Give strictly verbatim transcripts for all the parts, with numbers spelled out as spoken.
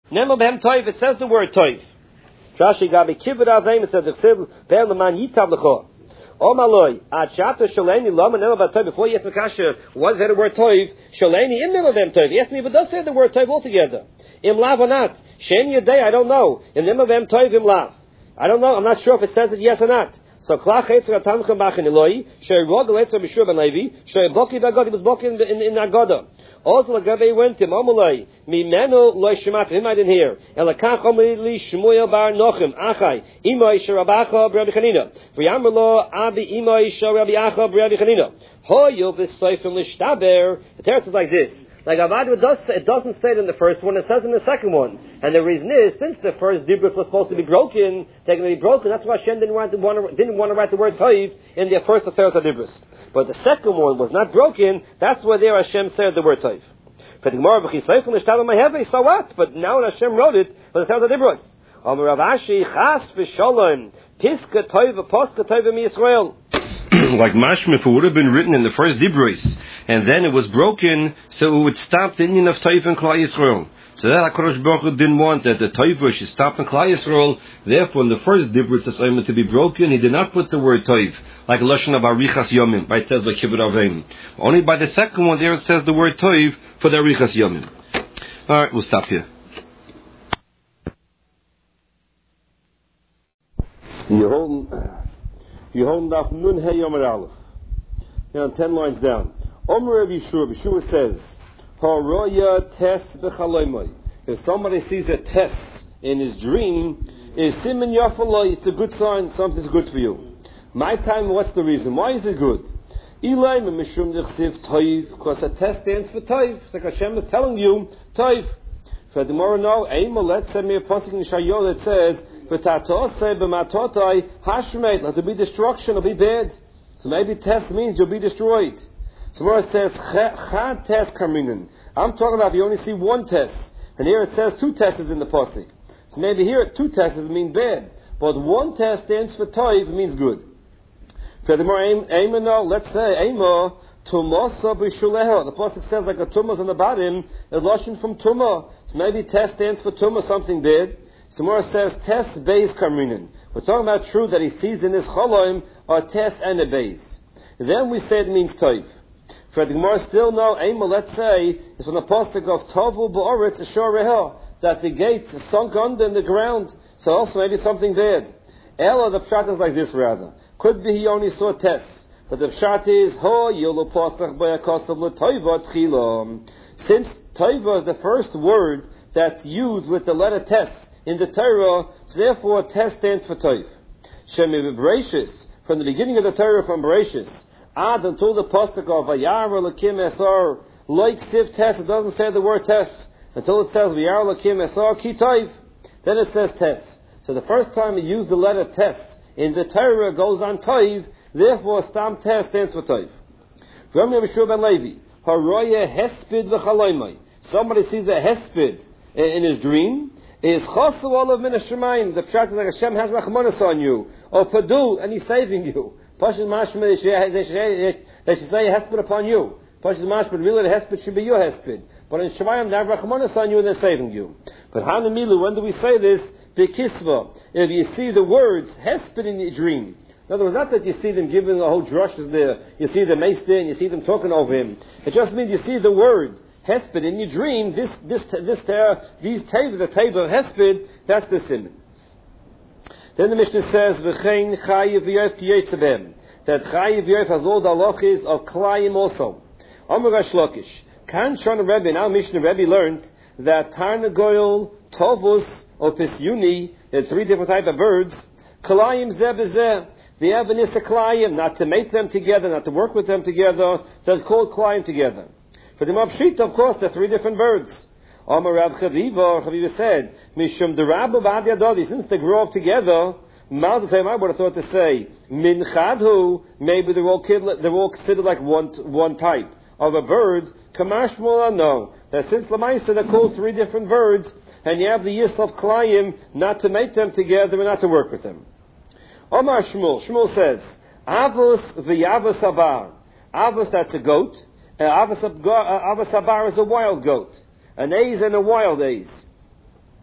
Nemo behem toiv, it says the word toiv. Rashi gabi kibbut avim, it says the be'er leman yitav lecho. O maloi, at chapter shaleni lama nemo behem toiv, before you ask Makasha, what is that the word toiv? Shaleni im nemo behem toiv. He asked me, but does say the word toiv altogether. Im lav or not? Sheni yadei, I don't know. Im nemo behem toiv im lav. I don't know, I'm not sure if it says it yes or not. So klach etzer atamchem bachin eloi, shei rogel etzer b'shur ben Levi, shei boki b'agod, he was boki in, in, in Agoda. Also, Lagabe went him, Omolai, Mimeno loy shemat, him I didn't hear. Elakach omili Shmuel bar Nochem, Achai, Imai sharabacha b'Rabbi Chanina. V'yamrlo abi Imai sharabi acha b'Rabbi Chanina. Hoyo v'soifim l'shtaber. The teretz is like this. Like Avad, it, does, it doesn't say it in the first one, it says in the second one. And the reason is, since the first Dibros was supposed to be broken, they're going to be broken, that's why Hashem didn't want to, want to, didn't want to write the word Toiv in the first Aseret Dibros. But the second one was not broken, that's why there Hashem said the word Toiv. So what? But now Hashem wrote it for the Aseret Dibros. Rav Ashi, Chas v'sholem, Piska Toiv, Poska Toiv Yisrael. Like mashmef, it would have been written in the first Dibros, and then it was broken, so it would stop the Indian of Toiv and Klal Yisrael. So that HaKadosh Baruch Hu didn't want that the Toiv should stop in Klal Yisrael. Therefore, in the first Dibros that's aimed to be broken, he did not put the word Toiv, like Lashon of Arichas Yomim, by it says like Kibbut Avim. Only by the second one there it says the word Toiv for the Arichas Yomim. All right, we'll stop here. Yehon Daf Nun Hey Yomer Aleph. Now, ten lines down. Omer Rav Yeshua, Yeshua says, Haroya tes b'chaloymai. If somebody sees a test in his dream, is simen yafaloi, it's a good sign, something's good for you. My time, what's the reason? Why is it good? Ilay mishum dechsiv toiv, because a test stands for toiv. It's like Hashem is telling you, toiv. For the tomorrow, no, Eimah, let's send me a pasuk in Shayol that says, V'tatosei b'matotai hashmeit, let there be destruction, it'll be bad. So maybe test means you'll be destroyed. So where it says, Chad test kaminen. I'm talking about if you only see one test. And here it says two tests in the pasuk. So maybe here two tests mean bad. But one test stands for toiv, means good. Furthermore, Eimah, no, let's say, Eimah, Tumasa b'shuleha. The pasuk says like a tumas on the bottom, is lashon from tumah. So maybe test stands for tumah, something bad. So more says test beis kamrinin. We're talking about true that he sees in his choloim a test and a beis. Then we say it means toiv. For the Gemara still no Eimah, let's say, is from the pasuk of Tovu ba'oretz ashor reha, that the gates sunk under in the ground. So also maybe something bad. Ella, the pshat is like this rather. Could be he only saw tests. But the pshat is, Ho yolo pasach b'yakosav l'toiva tchila. Since toiva is the first word that's used with the letter test in the Torah, so therefore test stands for toiv. Shemi b'Bereshis, from the beginning of the Torah from Bereshis, ad until the pasuk of Vayar Elokim Esar, like siv test, it doesn't say the word test, until it says Vayar Elokim Esar ki toiv, then it says test. So the first time it used the letter test in the Torah goes on toiv, therefore stam test stands for toiv. Rabbi Yeshua ben Levi, haroya hespid v'chaloymai. Somebody sees a hespid in his dream, is chasu olav min hashemayim. The pshat is like Hashem has rachmanas on you, or padu, and He's saving you. Pashas mashma, they should say a hesped upon you. Pashas mashma, really the hesped should be your hesped. But in Shemayim, they have rachmanas on you and they're saving you. But hanamilu, when do we say this? Bekisva. If you see the words hesped in your dream. In other words, not that you see them giving the whole drushes there, you see the mace there, and you see them talking over him. It just means you see the word hesped in your dream. This, this, this, uh, these tables, the table of hesped, that's the simon. Then the Mishnah says, "V'chein chayiv v'yof kiyetzebem." That chayiv v'yof has all the halachas of klayim also. Amar Resh Lakish, Kan Shana Rebbe. Now Mishnah Rebbe learned that Tarnagoyel, Tovus, or Pisyuni, there's three different types of birds. Klayim zeh b'zeh. The evidence of klayim, not to mate them together, not to work with them together. So it's called klayim together. For the Mabshita, of course, there are three different birds. Amar Rav Chaviva, Chaviva said, Mishum derabu b'ad yadodi, since they grow up together, Mal the time I would have thought to say, Min chadhu, maybe they're all, they're all considered like one, one type of a bird. Kamash mula, no. That since Lamaisa, they're called three different birds, and you have the yis of klayim, not to mate them together and not to work with them. Omar Shmuel, Shmuel says, Avos v'yavos abar. Avos, that's a goat. Uh, Avos abar is a wild goat. An aze and a wild aze.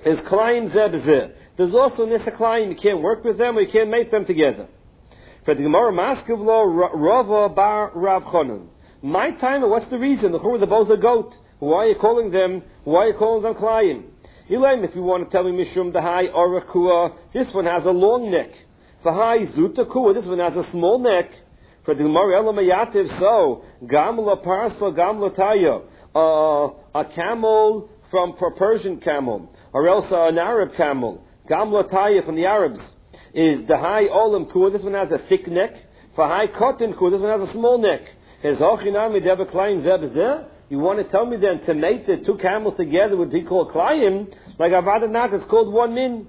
is Klayim Zeh B'Zeh. There's also Nisa Klayim, you can't work with them or you can't make them together. For the Gemara, Maskiv Lo Rava Bar Rav Chonon. My time, what's the reason? Who are the both a goat? Why are you calling them, why are you calling them Klayim? Elaim, if you want to tell me Mishum Dahai Orach Kua, this one has a long neck. Vahai Zuta Kua, this one has a small neck. For the Gemara Elo Mayativ, so, Gamla Parsa, Gamla Taya, uh, a camel from a Persian camel, or else uh, an Arab camel, Gamla Taya from the Arabs, is Dahai Olam Kua, this one has a thick neck. Vahai Cotton Kua, this one has a small neck. Is Hochinami Deva Klayim Zeh B'Zeh? You want to tell me then to mate the two camels together would be called Klayim? Like Avadanat, it's called one min.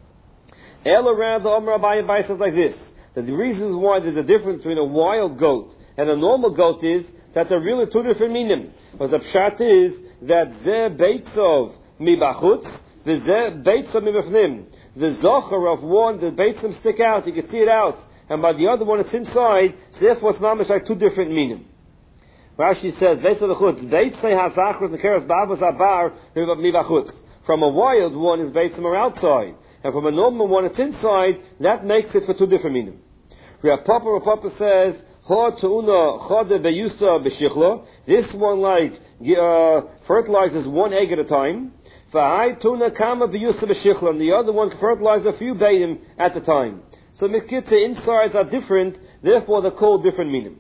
El around the Omer Abaye Abaye says like this: that the reasons why there's a difference between a wild goat and a normal goat is that they're really two different minim. But the pshat is that Zeh Beitzov Mibachutz, the Zeh Beitzov Mibafnim. The Zocher of one, the Beitzim stick out, you can see it out. And by the other one, it's inside, so therefore it's mamish like two different minim. Rashi says, Beitz of the Chutz, Beitz say hazachros nekeres ba'avos abar mibachutz. From a wild one is Beitzim are outside, and from a normal one it's inside. That makes it for two different minim. Rav Papa, Rav Papa says, Ho tu'una chode beyusa b'shichlo. This one like uh, fertilizes one egg at a time. V'hai tuna kama beyusa b'shichlo, and the other one fertilizes a few beidim at a time. So mikitze insides are different, therefore they're called different minim.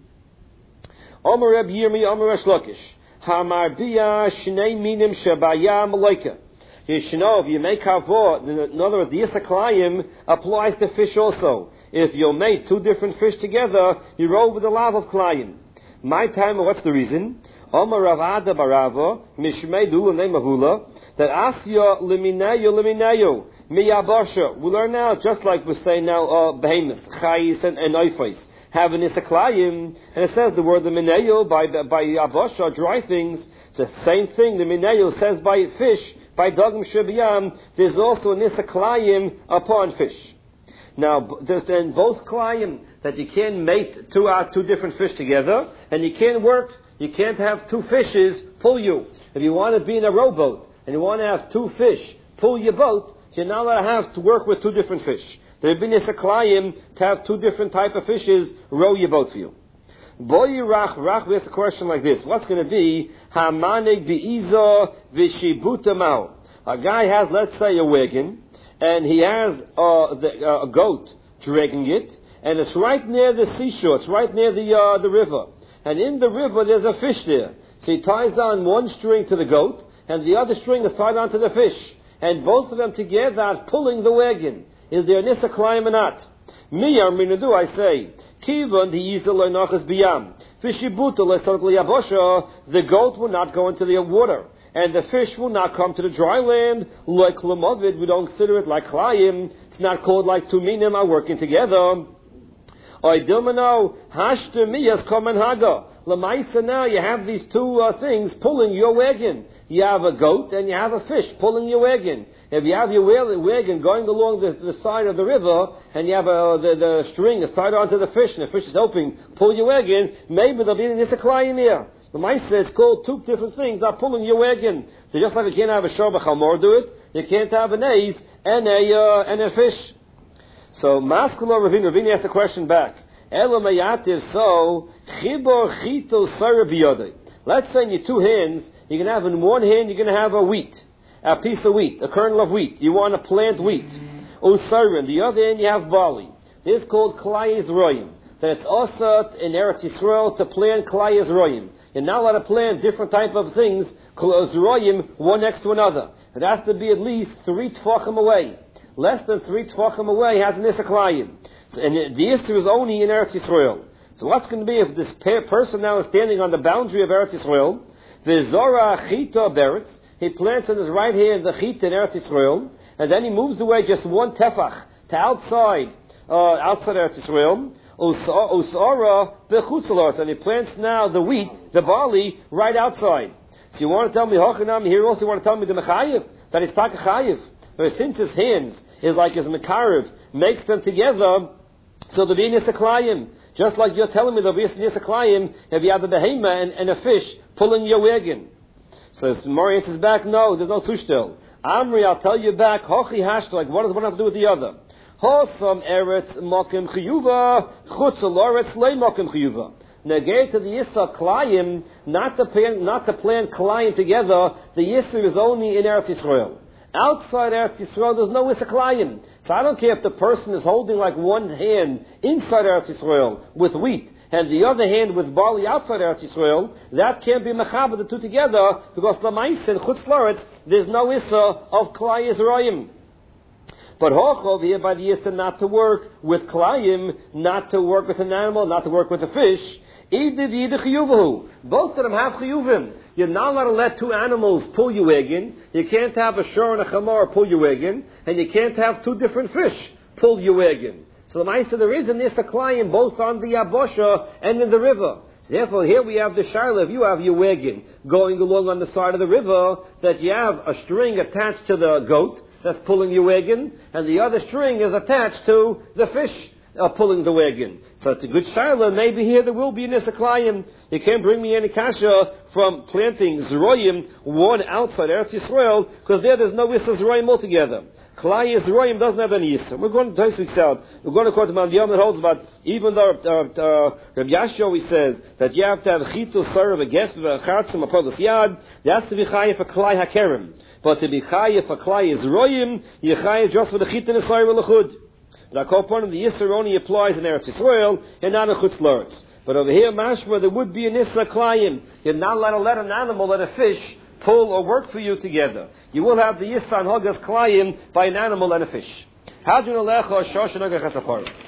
Omer Reb Yirmi, Omer Resh Lakish. Hamar biya shnei minim shebaya malaika. You should know, if you make havor, in other words, the Yisaklayim applies to fish also. If you make two different fish together, you roll with the lav of Klayim. My time, what's the reason? Omer Ravada Barava, Mishmei Dula Nemahula, that Asya Liminayo Liminayo. Miyabasha. We learn now, just like we say now, uh, behemoth, chayis and, and oifais, have an isaklayim, and it says the word the minayo by by abasha, dry things. It's the same thing. The minayo says by fish, by dogim shebiyam. There's also an isaklayim upon fish. Now, there's then both klayim that you can't mate two out two different fish together, and you can't work. You can't have two fishes pull you. If you want to be in a rowboat and you want to have two fish pull your boat, you're not allowed to have to work with two different fish. There have been a saklayim to have two different type of fishes row your boat for you. Boy Rach Rach, we ask a question like this: what's going to be Hamanig Beiza Vishibuta Mao? A guy has, let's say, a wagon, and he has uh, the, uh, a goat dragging it, and it's right near the seashore. It's right near the uh, the river, and in the river there's a fish there. So he ties down one string to the goat, and the other string is tied onto the fish. And both of them together are pulling the wagon. Is there an isaklayim or not? Me arminadu, I say. Kivan the yizaloi nachas biyam. Fishibuta lesarkli yabosha. The goat will not go into the water, and the fish will not come to the dry land. Like lamovid, we don't consider it like klayim. It's not called like two minim are working together. I dilmano hashter miyas komen haga. Lamaisa, now you have these two uh, things pulling your wagon. You have a goat and you have a fish pulling your wagon. If you have your wagon going along the, the side of the river, and you have a, the, the string is tied onto the fish, and the fish is helping pull your wagon, maybe there'll be an isaklayim here. The Maisa is called two different things are pulling your wagon. So just like you can't have a shor b'chamor do it, you can't have an eiz and a uh, and a fish. So Maskula Ravina Ravina asked the question back. Elo mayativ, so chibor chito sarabiyodai. Let's say in your two hands, you can have in one hand you're going to have a wheat, a piece of wheat, a kernel of wheat. You want to plant wheat. Usar, in the other hand you have barley. This is called klai Yisroyim. That it's also in Eretz Yisrael to plant klai Yisroyim. You're not allowed to plant different type of things, Yisroyim, one next to another. It has to be at least three tefachim away. Less than three tefachim away has an isaklayim. So, and the Yisr is only in Eretz Yisrael. So what's going to be if this person now is standing on the boundary of Eretz Yisrael? The Zora Chita Beretz, he plants in his right hand the Chita in Eretz Yisrael, and then he moves away just one tefach to outside, uh, outside Eretz Yisrael. Usara Bechutzalos, and he plants now the wheat, the barley, right outside. So you want to tell me Hochanam here also? You want to tell me the Mechayiv that is Taka Chayiv? But since his hands is like his Mekarev makes them together, so the Bein Yisaklayim. Just like you're telling me there'll be a Yisaklayim if you have a behema and, and a fish pulling your wagon. So Mori answers back, no, there's no tushtel. Amri, I'll tell you back, Hochi Hashta, like what does one have to do with the other? Hosam Eretz Mokim Chiyuva, Chutz Loretz Le Mokim Chiyuva. Negate to the Yisra Klayim, not to plan, not to plan Klayim together, the Yisra is only in Eretz Yisrael. Outside Eretz Yisrael, there's no Yisra Klayim. So I don't care if the person is holding like one hand inside Eretz Yisrael with wheat, and the other hand with barley outside Eretz Yisrael, that can't be mechaber the two together, because the Ma'is and Chutz Loretz, there's no Issa of Klai Yisraelim. But Hochov here by the Issa not to work with Klayim, not to work with an animal, not to work with a fish. Both of them have chiyuvim. You're not allowed to let two animals pull you egin. You can't have a shor and a chamar pull you egin, and you can't have two different fish pull you egin. So the Ma'aseh, there is an Issa Klayim both on the Yabosha and in the river. So therefore, here we have the Shaila. If you have your wagon going along on the side of the river, that you have a string attached to the goat that's pulling your wagon, and the other string is attached to the fish uh, pulling the wagon. So it's a good Shaila. Maybe here there will be an Issa Klayim. You can't bring me any kasha from planting Zroyim, one outside Eretz Yisrael, because there there's no Issa Zroyim altogether. Klai Yisroim doesn't have any Yisra. We're going to this week's out. We're going to quote the Yom that holds about, even though uh, uh, Rabbi Yashua always says that you have to have Chitu Sarah V'Ges V'Chartzim Apolos Yad. That's to be Chayiv for Klai HaKerem. But to be Chayiv for Klai Yisroim, you're Chayiv just for the Chitin and Sarah V'Lechud. The Akopon of the Yisra only applies in Eretz Yisrael and not in Chutz La'aretz. But over here, Mashma, there would be an Issa Klayim. You're not allowed to let an animal, let a fish, pull or work for you together. You will have the Yisra and Hogas Klayim by an animal and a fish. How do you know Lecha Shosh and Agach